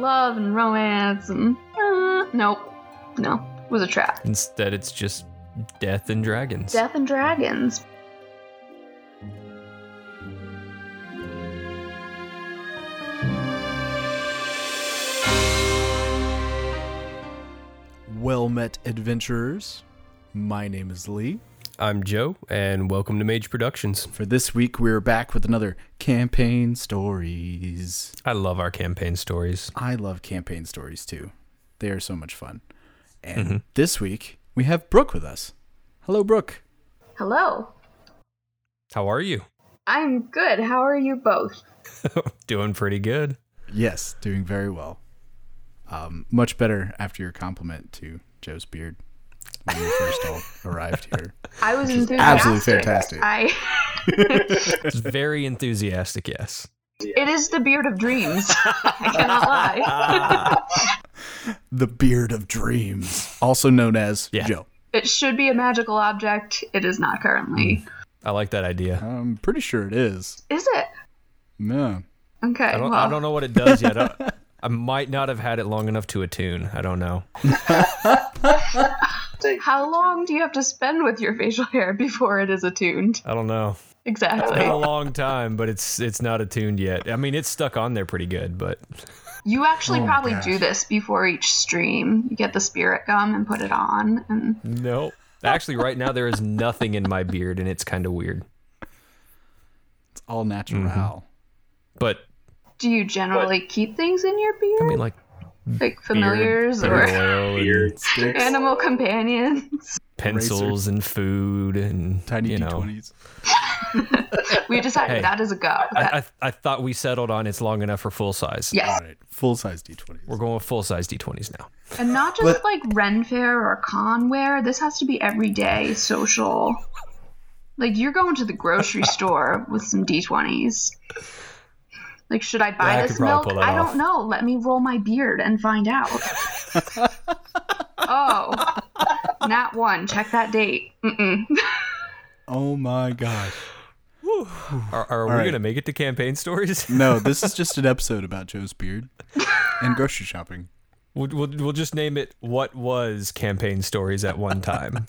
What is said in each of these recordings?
love and romance and nope. No, it was a trap. Instead, it's just death and dragons. Death and dragons. Well met, adventurers. My name is Lee. I'm Joe, and welcome to Mage Productions. For this week, we're back with another campaign stories. I love our campaign stories. I love campaign stories too. They are so much fun. And this week, we have Brooke with us. Hello, Brooke. Hello. How are you? I'm good. How are you both? Doing pretty good. Yes, doing very well. Much better after your compliment to Joe's beard when you first all arrived here. I was enthusiastic. Absolutely fantastic. It's very enthusiastic, yes. It is the beard of dreams. I cannot lie. The beard of dreams, also known as Joe. It should be a magical object. It is not currently. I like that idea. I'm pretty sure it is. Is it? No. Okay. I don't know what it does yet. I might not have had it long enough to attune. I don't know. How long do you have to spend with your facial hair before it is attuned? I don't know. Exactly. It's been a long time, but it's not attuned yet. I mean, it's stuck on there pretty good, but... You actually probably do this before each stream. You get the spirit gum and put it on. And No. Actually, right now, there is nothing in my beard, and it's kind of weird. It's all natural. But... Do you generally keep things in your beard? I mean, like familiars beard or oil and animal companions? pencils and food and tiny D20s. We decided that is a go. I thought we settled on it's long enough for full size. Yes. All right, full-size D20s. We're going with full-size D20s now. And not just like Ren Fair or con wear. This has to be everyday social. Like you're going to the grocery store with some D20s. Like, should I buy this milk? I don't know. Let me roll my beard and find out. Oh, nat 1. Check that date. Oh my gosh. Are we going to make it to campaign stories? No, this is just an episode about Joe's beard and grocery shopping. We'll just name it What Was Campaign Stories at One Time.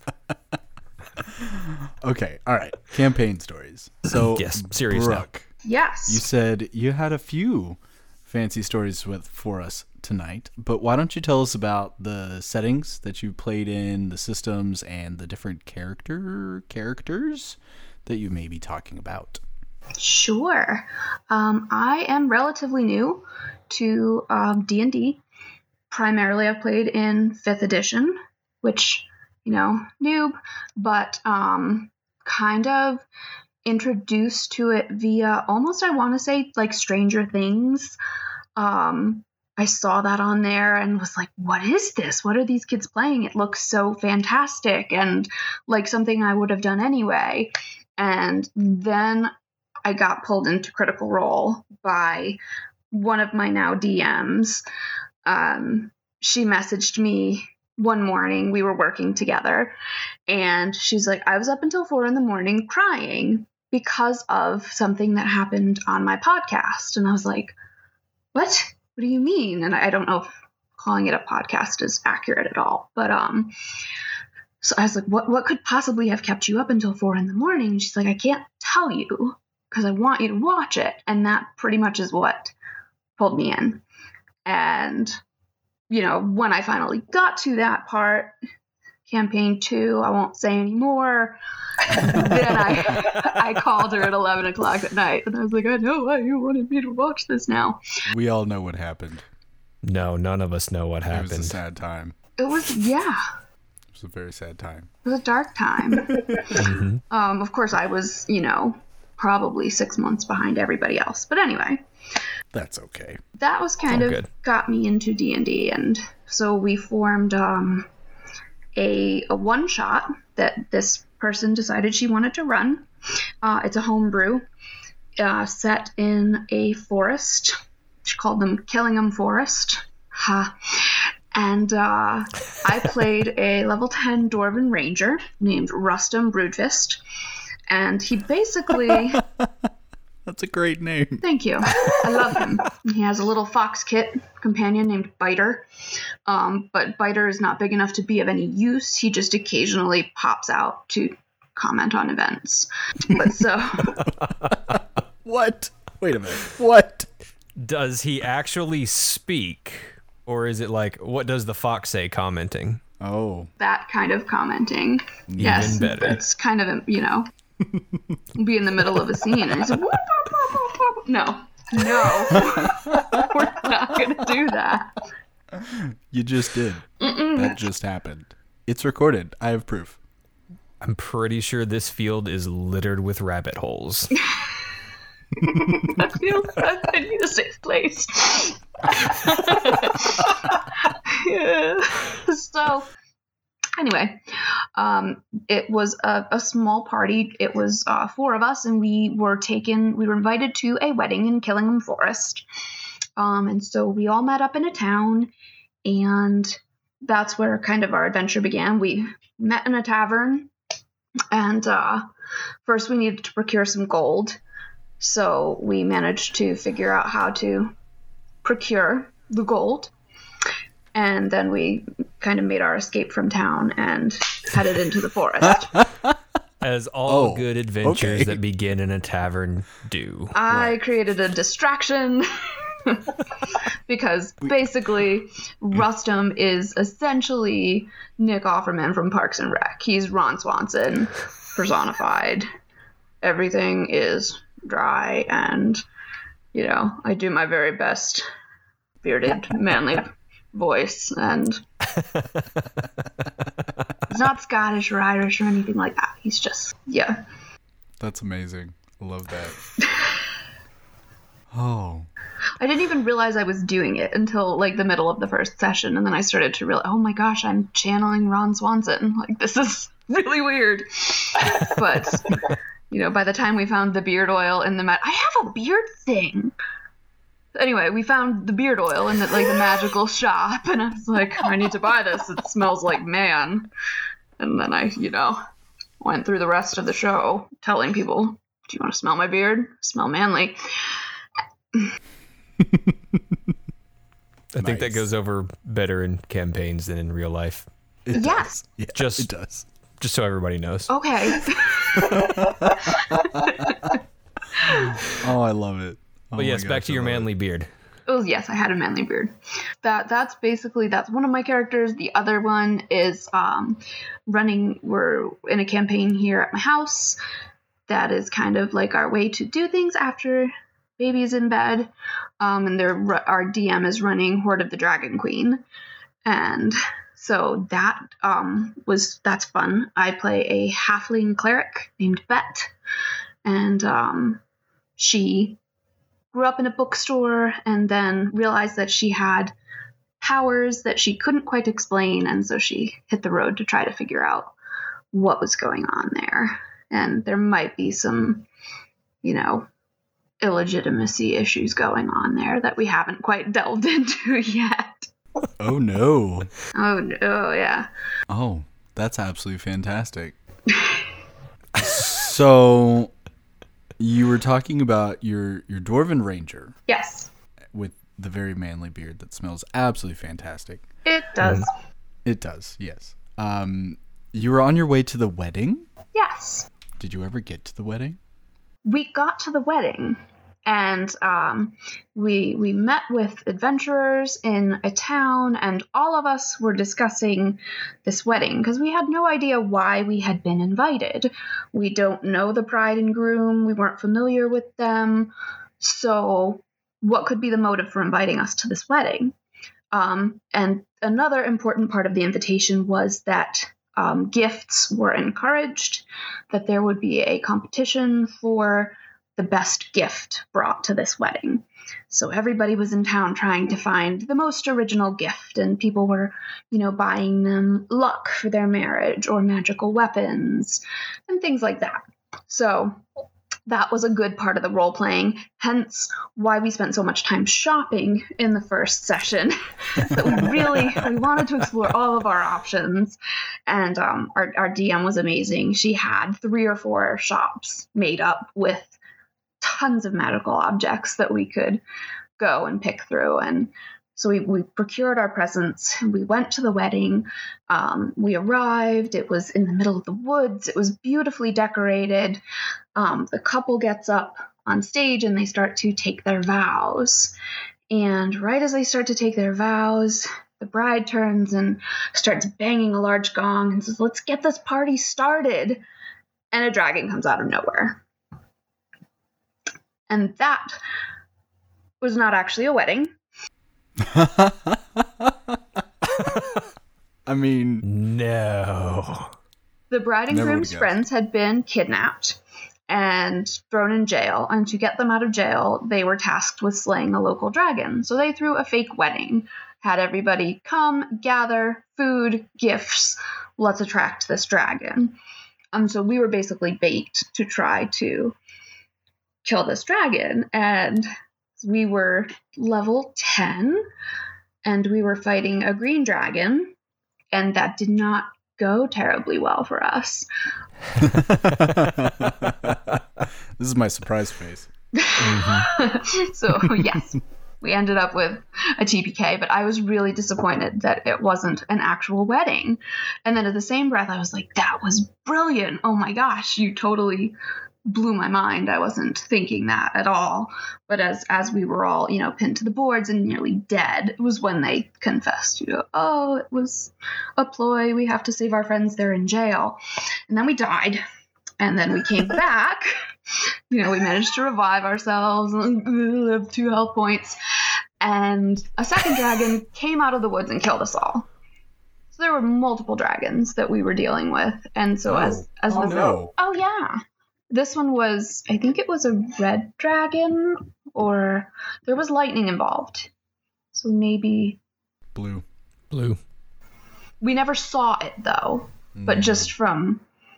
Okay, all right. Campaign stories. So, yes, serious Brooke. now. Yes. You said you had a few fancy stories for us tonight, but why don't you tell us about the settings that you played in, the systems, and the different characters that you may be talking about? Sure. I am relatively new to D&D. Primarily, I've played in 5th edition, which, noob, but kind of introduced to it via almost, I want to say, like Stranger Things. I saw that on there and was like, what is this? What are these kids playing? It looks so fantastic and like something I would have done anyway. And then I got pulled into Critical Role by one of my now DMs. She messaged me one morning. We were working together and she's like, I was up until 4 a.m. crying because of something that happened on my podcast. And I was like, what do you mean? And I don't know if calling it a podcast is accurate at all, but, so I was like, what could possibly have kept you up until 4 a.m? And she's like, I can't tell you because I want you to watch it. And that pretty much is what pulled me in. And, when I finally got to that part, campaign 2, I won't say any more. Then I called her at 11 o'clock at night, and I was like, I know why you wanted me to watch this now. We all know what happened. No, none of us know what happened. It was a sad time. It was, It was a very sad time. It was a dark time. Of course, I was, probably 6 months behind everybody else. But anyway. That's okay. That was kind of got me into D&D, and so we formed a one-shot that this person decided she wanted to run. It's a homebrew set in a forest. She called them Killingham Forest. And I played a level 10 Dwarven Ranger named Rustum Broodfist. And he basically That's a great name. Thank you. I love him. He has a little fox kit companion named Biter. But Biter is not big enough to be of any use. He just occasionally pops out to comment on events. But so... What? Wait a minute. What? Does he actually speak? Or is it like, what does the fox say commenting? Oh. That kind of commenting. Even Yes. better. It's kind of, be in the middle of a scene and he's like, no, we're not going to do that. You just did. That just happened. It's recorded. I have proof. I'm pretty sure this field is littered with rabbit holes. That feels like I'd be the safe place. Yeah. So, anyway, it was a small party. It was 4 of us, and we were invited to a wedding in Killingham Forest. And so we all met up in a town, and that's where kind of our adventure began. We met in a tavern, and first we needed to procure some gold. So we managed to figure out how to procure the gold. And then we kind of made our escape from town and headed into the forest. As all good adventures that begin in a tavern do. I created a distraction because basically Rustum is essentially Nick Offerman from Parks and Rec. He's Ron Swanson personified. Everything is dry and, I do my very best bearded, manly voice, and he's not Scottish or Irish or anything like that. He's just, yeah. That's amazing. I love that. Oh. I didn't even realize I was doing it until, the middle of the first session, and then I started to realize, oh my gosh, I'm channeling Ron Swanson. This is really weird. But... by the time we found the beard oil in the I have a beard thing. Anyway, we found the beard oil in the magical shop, and I was like, I need to buy this. It smells like man. And then I, went through the rest of the show telling people, do you want to smell my beard? Smell manly. I think that goes over better in campaigns than in real life. It does. Yeah, it does. Just so everybody knows. Okay. Oh, I love it. But yes, back to your manly beard. Oh, yes, I had a manly beard. That's one of my characters. The other one is running. We're in a campaign here at my house. That is kind of like our way to do things after baby's in bed. And our DM is running Horde of the Dragon Queen. And so that's fun. I play a halfling cleric named Bet, and she grew up in a bookstore and then realized that she had powers that she couldn't quite explain, and so she hit the road to try to figure out what was going on there. And there might be some, illegitimacy issues going on there that we haven't quite delved into yet. Oh, no. Oh, no, yeah. Oh, that's absolutely fantastic. So, you were talking about your Dwarven Ranger. Yes. With the very manly beard that smells absolutely fantastic. It does. It does, yes. You were on your way to the wedding? Yes. Did you ever get to the wedding? We got to the wedding. And we met with adventurers in a town, and all of us were discussing this wedding because we had no idea why we had been invited. We don't know the bride and groom. We weren't familiar with them. So what could be the motive for inviting us to this wedding? And another important part of the invitation was that gifts were encouraged, that there would be a competition for the best gift brought to this wedding. So everybody was in town trying to find the most original gift, and people were, buying them luck for their marriage or magical weapons and things like that. So that was a good part of the role playing, hence why we spent so much time shopping in the first session. That we wanted to explore all of our options, and our DM was amazing. She had 3 or 4 shops made up with tons of magical objects that we could go and pick through. And so we procured our presents. We went to the wedding. We arrived. It was in the middle of the woods. It was beautifully decorated. The couple gets up on stage and they start to take their vows. And right as they start to take their vows, the bride turns and starts banging a large gong and says, "Let's get this party started." And a dragon comes out of nowhere. And that was not actually a wedding. I mean, No. The bride and Never groom's would've guessed. friends had been kidnapped and thrown in jail. And to get them out of jail, they were tasked with slaying a local dragon. So they threw a fake wedding, had everybody come, gather, food, gifts. Let's attract this dragon. So we were basically bait to try to kill this dragon. And we were level 10, and we were fighting a green dragon, and that did not go terribly well for us. this is my surprise face. So, yes, we ended up with a TPK, but I was really disappointed that it wasn't an actual wedding. And then at the same breath, I was like, that was brilliant. Oh my gosh, you totally blew my mind. I wasn't thinking that at all. But as we were all, pinned to the boards and nearly dead, it was when they confessed, oh, it was a ploy. We have to save our friends. They're in jail. And then we died. And then we came back. We managed to revive ourselves and have 2 health points. And a second dragon came out of the woods and killed us all. So there were multiple dragons that we were dealing with. And so oh yeah. This one was, I think it was a red dragon, or there was lightning involved. So maybe Blue. we never saw it though, but just from,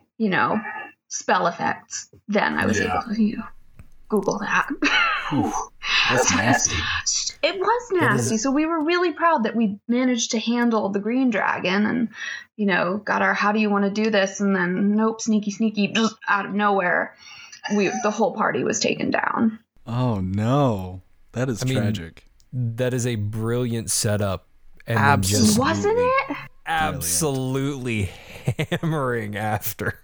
spell effects, then I was able to Google that. That's nasty. It was nasty. So we were really proud that we managed to handle the green dragon and, got our how do you want to do this? And then nope, sneaky, just out of nowhere, the whole party was taken down. Oh no. That is tragic. That is a brilliant setup. And Absolutely. Wasn't it? absolutely hammering after.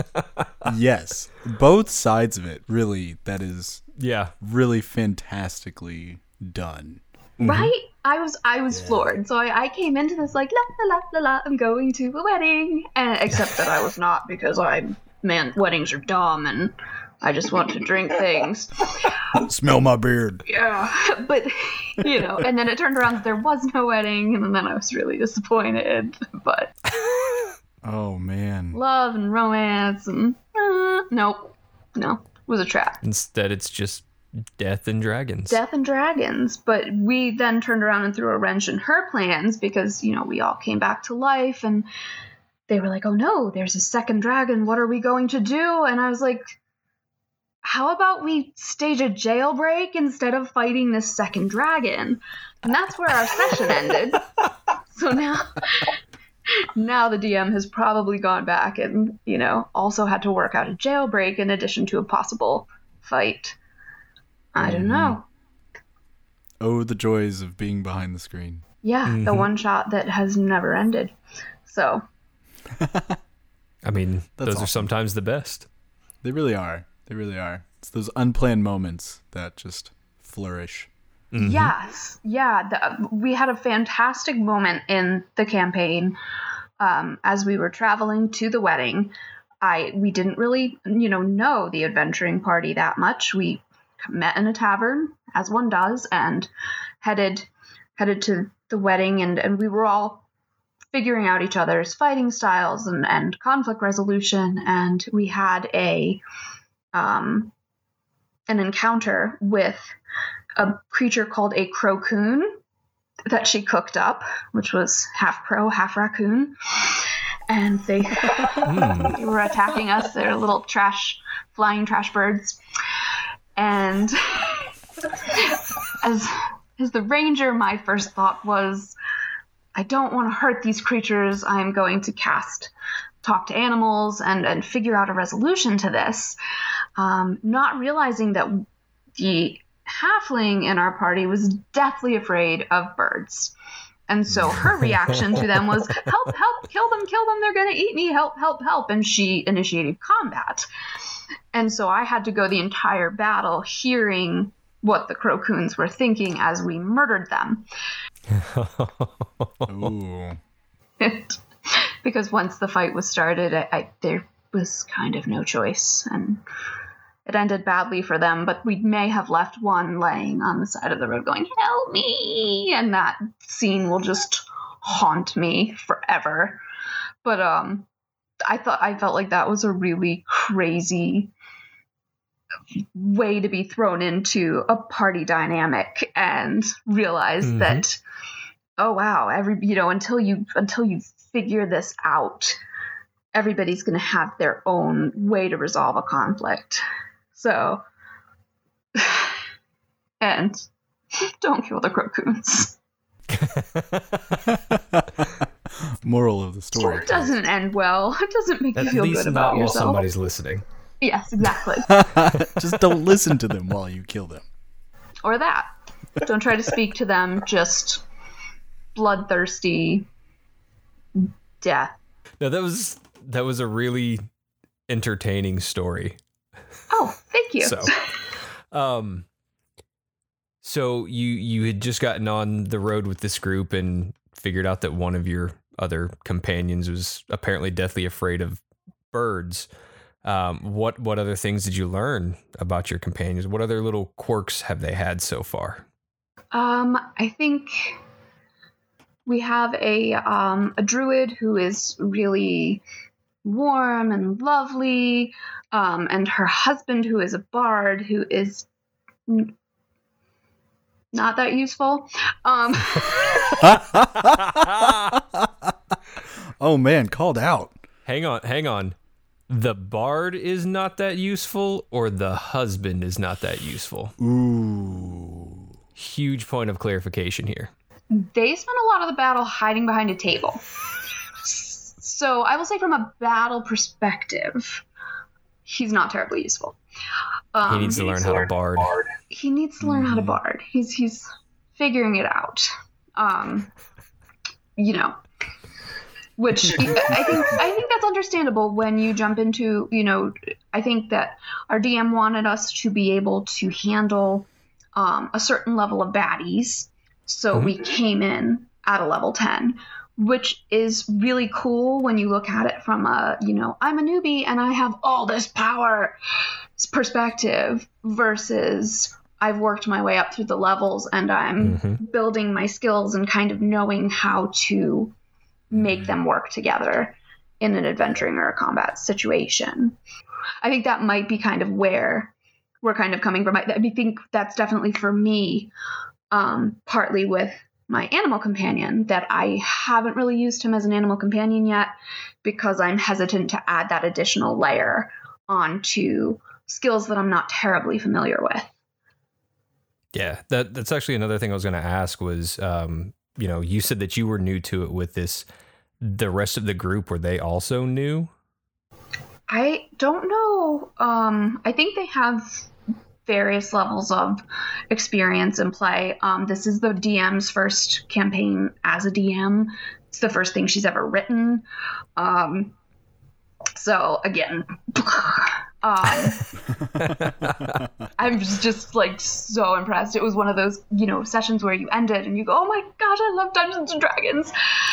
Yes. Both sides of it, really, that is Yeah. really fantastically done. Right? I was floored. So I came into this like, la, la, la, la, la, I'm going to a wedding. Except that I was not, because weddings are dumb and I just want to drink things. Smell my beard. Yeah. But, and then it turned around that there was no wedding, and then I was really disappointed. But Oh, man. love and romance and nope. No. It was a trap. Instead, it's just death and dragons. Death and dragons. But we then turned around and threw a wrench in her plans because, we all came back to life and they were like, oh no, there's a second dragon. What are we going to do? And I was like, how about we stage a jailbreak instead of fighting this second dragon? And that's where our session ended. So now the DM has probably gone back and, also had to work out a jailbreak in addition to a possible fight. I don't know. Oh, the joys of being behind the screen. Yeah, the one shot that has never ended. So. I mean, That's those are awesome. sometimes the best. They really are. They really are. It's those unplanned moments that just flourish. Mm-hmm. Yes. Yeah. We had a fantastic moment in the campaign as we were traveling to the wedding. We didn't really, know the adventuring party that much. We met in a tavern, as one does, and headed to the wedding, and we were all figuring out each other's fighting styles and conflict resolution, and we had an encounter with a creature called a crocoon that she cooked up, which was half crow, half raccoon. And they were attacking us. They're little flying trash birds. And as the ranger, my first thought was, I don't want to hurt these creatures. I'm going to talk to animals and figure out a resolution to this. Not realizing that the halfling in our party was deathly afraid of birds. And so her reaction to them was, help, help, kill them, they're going to eat me, help, help, help. And she initiated combat. And so I had to go the entire battle hearing what the Crocoons were thinking as we murdered them. Ooh. Because once the fight was started, there was kind of no choice. And it ended badly for them, but we may have left one laying on the side of the road going, help me! And that scene will just haunt me forever. But I felt like that was a really crazy way to be thrown into a party dynamic and realize that, oh wow, until you figure this out, everybody's going to have their own way to resolve a conflict. So, and don't kill the Crocoons. Moral of the story. It doesn't end well. It doesn't make you feel good about not while yourself. somebody's listening. Yes, exactly. Just don't listen to them while you kill them. Or that. Don't try to speak to them. Just bloodthirsty death. No, that was a really entertaining story. Oh, thank you. So you had just gotten on the road with this group and figured out that one of your other companions was apparently deathly afraid of birds. What other things did you learn about your companions? What other little quirks have they had so far? I think we have a druid who is really warm and lovely, and her husband who is a bard who is not that useful. Oh man, called out. Hang on. The bard is not that useful, or the husband is not that useful? Ooh. Huge point of clarification here. They spent a lot of the battle hiding behind a table. So I will say from a battle perspective, he's not terribly useful. He needs to learn how to bard. He needs to learn how to bard. He's figuring it out. Which I think that's understandable when you jump into, I think that our DM wanted us to be able to handle a certain level of baddies. So we came in at a level 10, which is really cool when you look at it from a, I'm a newbie and I have all this power perspective versus I've worked my way up through the levels and I'm building my skills and kind of knowing how to make them work together in an adventuring or a combat situation. I think that might be kind of where we're kind of coming from. I think that's definitely for me, partly with my animal companion, that I haven't really used him as an animal companion yet because I'm hesitant to add that additional layer onto skills that I'm not terribly familiar with. Yeah, that's actually another thing I was going to ask was, you said that you were new to it with this. The rest of the group, were they also new? I don't know. I think they have various levels of experience in play. This is the DM's first campaign as a DM. It's the first thing she's ever written. So again, I'm just like so impressed. It was one of those, sessions where you ended and you go, oh my gosh, I love Dungeons and Dragons.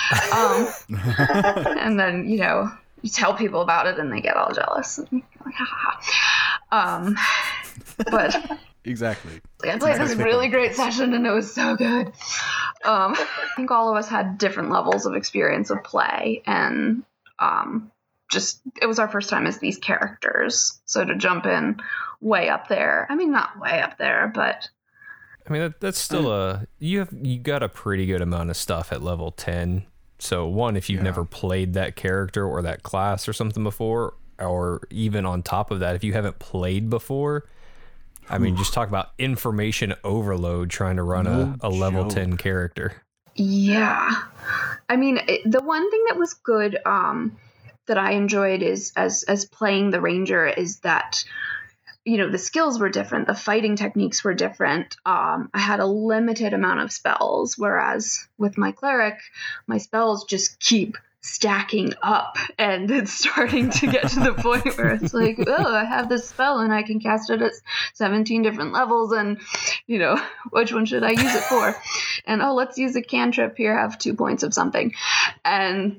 And then, you tell people about it and they get all jealous. And you're like, ha ha ha. But Exactly. I played this really great session and it was so good. I think all of us had different levels of experience of play and it was our first time as these characters. So to jump in way up there, I mean, not way up there, but I mean, that's still you got a pretty good amount of stuff at level 10. So one, if you've never played that character or that class or something before, or even on top of that, if you haven't played before, I mean, just talk about information overload trying to run a level 10 character. Yeah. I mean, the one thing that was good that I enjoyed is as playing the ranger is that the skills were different. The fighting techniques were different. I had a limited amount of spells, whereas with my cleric, my spells just keep stacking up, and it's starting to get to the point where it's like, oh, I have this spell and I can cast it at 17 different levels, and which one should I use it for? And let's use a cantrip here, have 2 points of something. And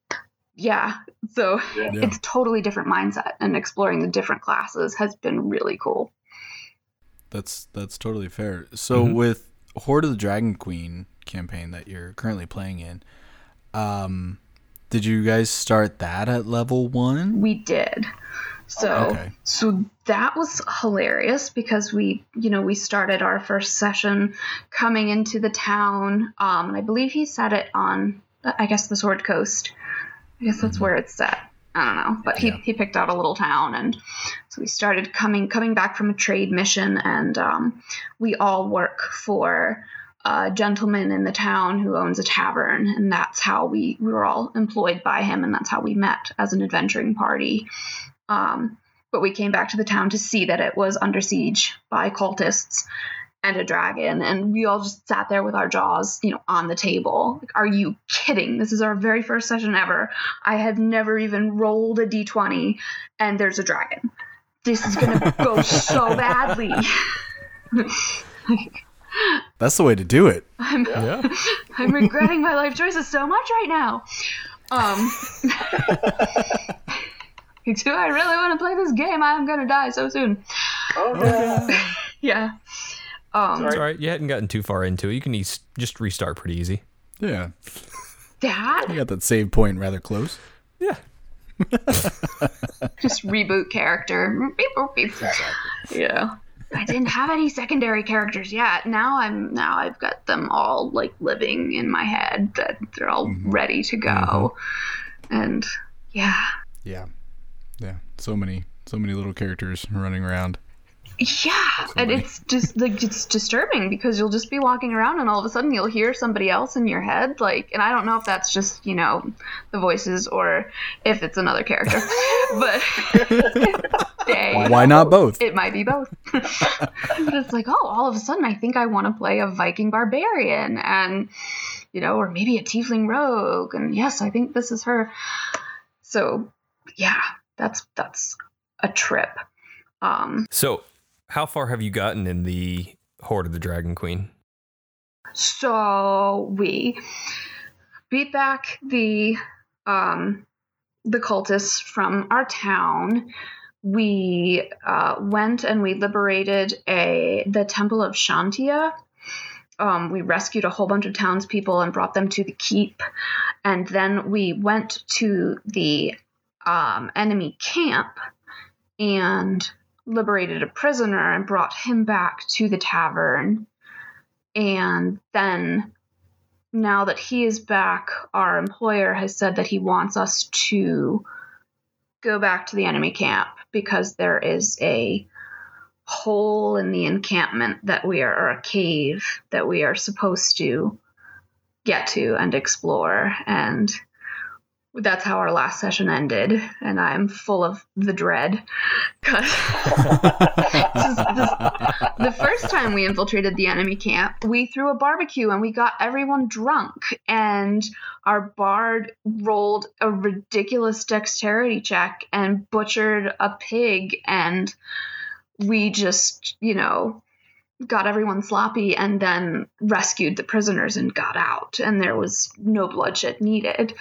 so it's a totally different mindset, and exploring the different classes has been really cool. That's totally fair. So with Hoard of the Dragon Queen campaign that you're currently playing in, did you guys start that at level 1? We did. So that was hilarious because we started our first session coming into the town. And I believe he set it on, I guess, the Sword Coast. I guess that's where it's set. I don't know. But he picked out a little town. And so we started coming back from a trade mission. And we all work for a gentleman in the town who owns a tavern, and that's how we were all employed by him, and that's how we met as an adventuring party. But we came back to the town to see that it was under siege by cultists and a dragon, and we all just sat there with our jaws, on the table. Like, are you kidding? This is our very first session ever. I have never even rolled a d20, and there's a dragon. This is gonna go so badly. That's the way to do it. I'm regretting my life choices so much right now. Do I really want to play this game? I'm gonna die so soon. Oh no. Yeah. It's all right. You hadn't gotten too far into it. You can just restart pretty easy. Yeah. That? You got that save point rather close. Yeah. Just reboot character. Beep, boop, beep. Yeah. I didn't have any secondary characters yet. Now I've got them all like living in my head, that they're all ready to go. And yeah. So many little characters running around. Yeah, and it's just like, it's disturbing because you'll just be walking around and all of a sudden you'll hear somebody else in your head, like, and I don't know if that's just, the voices or if it's another character, but why not both? It might be both. But it's like, all of a sudden I think I want to play a Viking barbarian and, or maybe a tiefling rogue, and yes, I think this is her. So yeah, that's a trip. So how far have you gotten in the Hoard of the Dragon Queen? So we beat back the cultists from our town. We went and we liberated the Temple of Shantia. We rescued a whole bunch of townspeople and brought them to the keep. And then we went to the enemy camp and liberated a prisoner and brought him back to the tavern. And then, now that he is back, our employer has said that he wants us to go back to the enemy camp because there is a hole in the encampment or a cave that we are supposed to get to and explore. And that's how our last session ended, and I'm full of the dread. Because the first time we infiltrated the enemy camp, we threw a barbecue and we got everyone drunk, and our bard rolled a ridiculous dexterity check and butchered a pig, and we just, got everyone sloppy and then rescued the prisoners and got out, and there was no bloodshed needed.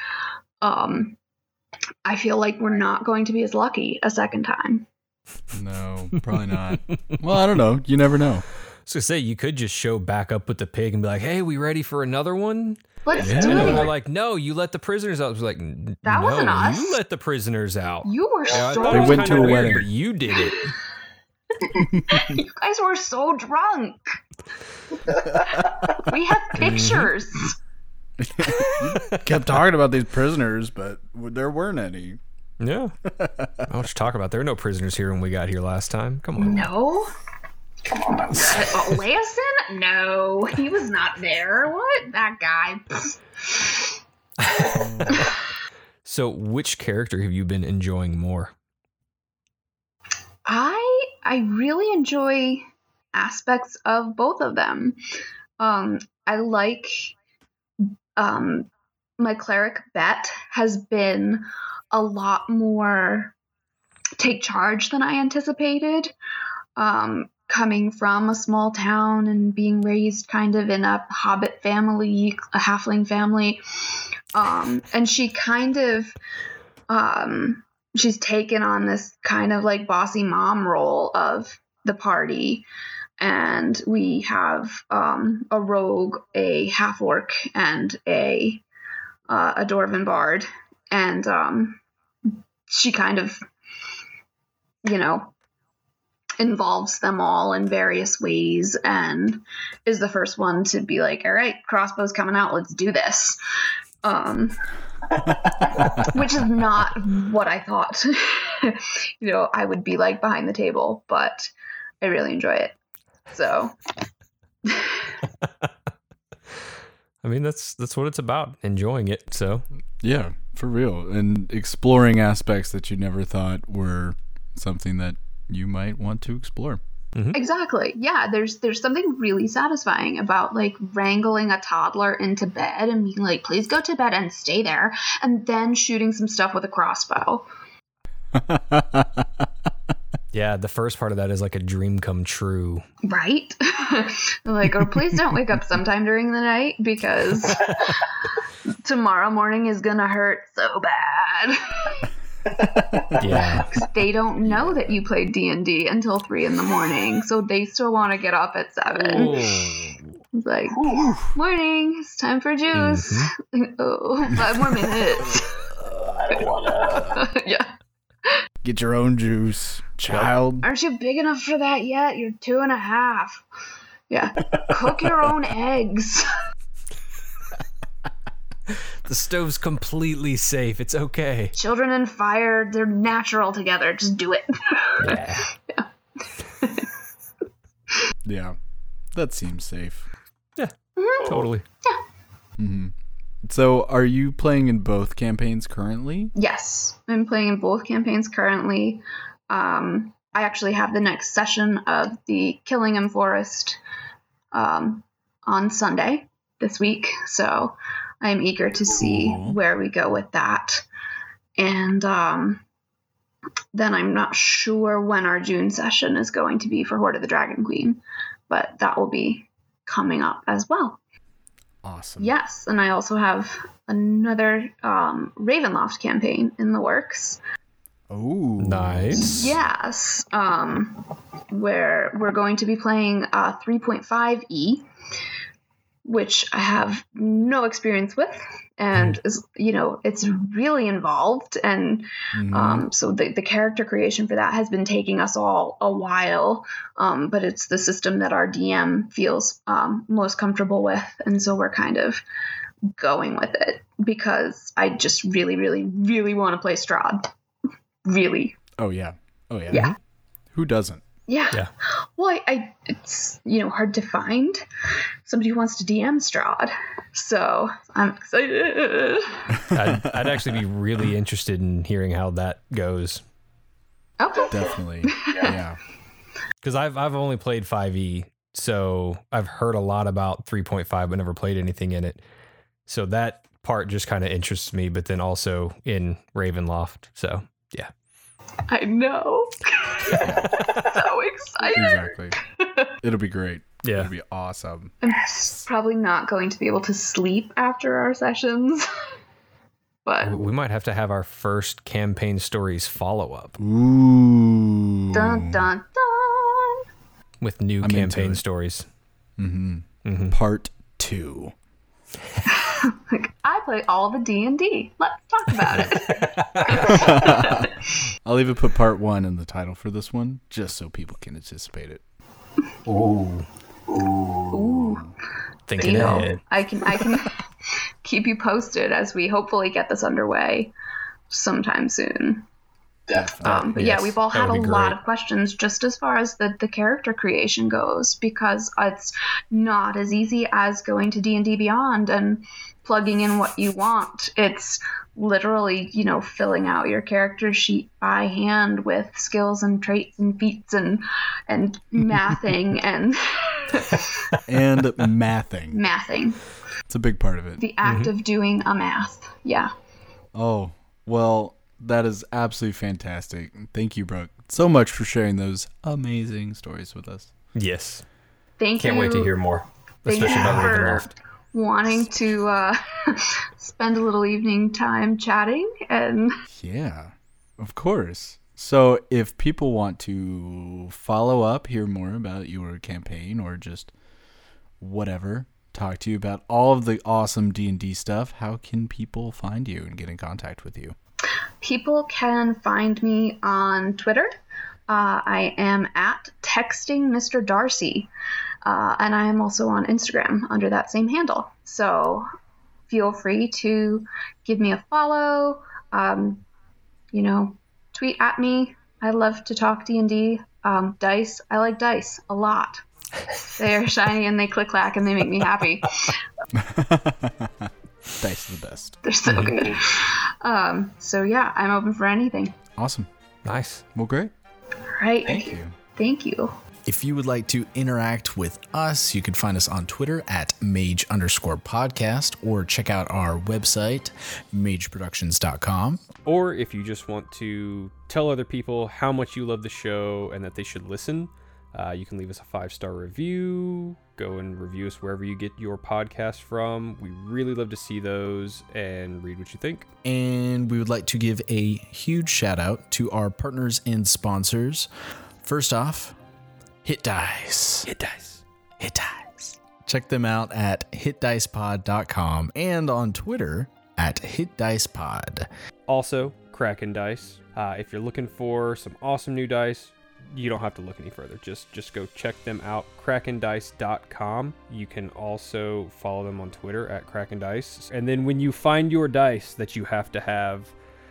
I feel like we're not going to be as lucky a second time. No, probably not. Well, I don't know. You never know. So say you could just show back up with the pig and be like, "Hey, we ready for another one?" Let's do And it. they're like, "No, you let the prisoners out." I was like, That wasn't us. You let the prisoners out. You were I so thought They it was went kinda to a weird, wedding. but you did it. You guys were so drunk. We have pictures. Kept talking about these prisoners, but there weren't any. Yeah. What you talk about? There were no prisoners here when we got here last time. Come on. No? Come on. Laosin? No, he was not there. What? That guy. So which character have you been enjoying more? I I really enjoy aspects of both of them. I like my cleric Bet has been a lot more take charge than I anticipated. Coming from a small town and being raised kind of in a hobbit family, a halfling family. And she kind of, she's taken on this kind of like bossy mom role of the party. And we have a rogue, a half-orc, and a dwarven bard. And she kind of, involves them all in various ways and is the first one to be like, all right, crossbow's coming out, let's do this. Which is not what I thought, I would be like behind the table, but I really enjoy it. So, I mean, that's what it's about, enjoying it. So, yeah, for real. And exploring aspects that you never thought were something that you might want to explore. Mm-hmm. Exactly. Yeah, there's something really satisfying about like wrangling a toddler into bed and being like, please go to bed and stay there, and then shooting some stuff with a crossbow. Yeah, the first part of that is like a dream come true. Right? Like, or please don't wake up sometime during the night because tomorrow morning is gonna hurt so bad. Yeah. They don't know that you played D&D until 3 a.m, so they still want to get up at 7. Ooh. It's like, morning, it's time for juice. Mm-hmm. Oh, 5 more minutes. I don't wanna. Yeah. Get your own juice, child. Aren't you big enough for that yet? You're 2.5. Yeah. Cook your own eggs. The stove's completely safe. It's okay. Children and fire, they're natural together. Just do it. Yeah. Yeah, that seems safe. Yeah, totally. Mm-hmm. So, are you playing in both campaigns currently? Yes, I'm playing in both campaigns currently. I actually have the next session of the Killingham Forest on Sunday this week, so I'm eager to see where we go with that. And then I'm not sure when our June session is going to be for Horde of the Dragon Queen, but that will be coming up as well. Awesome. Yes, and I also have another Ravenloft campaign in the works. Oh, nice. Yes, where we're going to be playing 3.5e, which I have no experience with, and is, it's really involved, and so the character creation for that has been taking us all a while, but it's the system that our DM feels most comfortable with, and so we're kind of going with it because I just really, really, really want to play Strahd. Really. Oh yeah. Yeah. Who doesn't? Yeah. Well, it's hard to find somebody who wants to DM Strahd, so I'm excited. I'd actually be really interested in hearing how that goes. Okay. Definitely. Yeah. Because I've only played 5e, so I've heard a lot about 3.5, but never played anything in it. So that part just kind of interests me, but then also in Ravenloft. So yeah. I know. So excited. Exactly. It'll be great. Yeah. It'll be awesome. I'm probably not going to be able to sleep after our sessions, but We might have to have our first campaign stories follow up Ooh. dun dun dun. with new I'm into campaign it. stories. Part 2. Like, I play all the D&D. Let's talk about it. I'll even put part 1 in the title for this one, just so people can anticipate it. Ooh. Thinking Deal. ahead. I can keep you posted as we hopefully get this underway sometime soon. Definitely. But Yes, yeah, we've all that had a would be lot great. of questions just as far as the character creation goes, because it's not as easy as going to D&D Beyond and plugging in what you want. It's literally, filling out your character sheet by hand with skills and traits and feats and mathing and And mathing. mathing. It's a big part of it. The act of doing a math. Yeah. Oh, well, that is absolutely fantastic. Thank you, Brooke, so much for sharing those amazing stories with us. Yes. Thank Can't you. wait to hear more. Thank Especially you about for Ravenloft. wanting to spend a little evening time chatting and Yeah, of course. So if people want to follow up, hear more about your campaign, or just whatever, talk to you about all of the awesome D&D stuff, how can people find you and get in contact with you? people can find me on Twitter. I am at texting Mr. Darcy. And I am also on Instagram under that same handle. So feel free to give me a follow, tweet at me. I love to talk D&D. Dice, I like dice a lot. They are shiny and they click-clack and they make me happy. Dice is the best. They're so good. So yeah, I'm open for anything. Awesome. Nice. Well, great. All right. Thank you. Thank you. If you would like to interact with us, you can find us on Twitter at mage_podcast, or check out our website, mageproductions.com. Or if you just want to tell other people how much you love the show and that they should listen, you can leave us a 5-star review. Go and review us wherever you get your podcast from. We really love to see those and read what you think. And we would like to give a huge shout out to our partners and sponsors. First off, Hit Dice. Hit Dice. Hit Dice. Check them out at hitdicepod.com and on Twitter at hitdicepod. Also, Kraken Dice. If you're looking for some awesome new dice, you don't have to look any further. Just go check them out, krakendice.com. You can also follow them on Twitter at krakendice. And then when you find your dice that you have to have,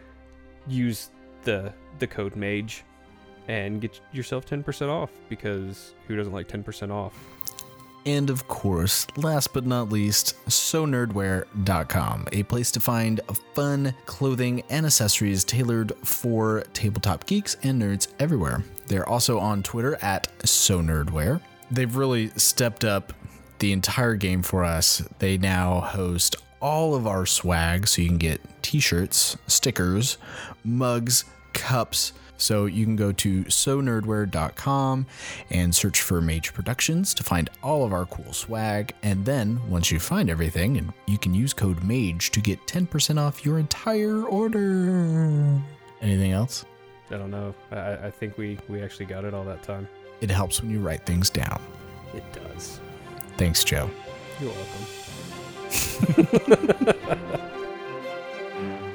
use the code MAGE and get yourself 10% off, because who doesn't like 10% off? And of course, last but not least, SoNerdwear.com, a place to find fun clothing and accessories tailored for tabletop geeks and nerds everywhere. They're also on Twitter at SoNerdwear. They've really stepped up the entire game for us. They now host all of our swag, so you can get t-shirts, stickers, mugs, cups. So you can go to SoNerdwear.com and search for Mage Productions to find all of our cool swag. And then once you find everything, and you can use code MAGE to get 10% off your entire order. Anything else? I don't know. I think we actually got it all that time. It helps when you write things down. It does. Thanks, Joe. You're welcome.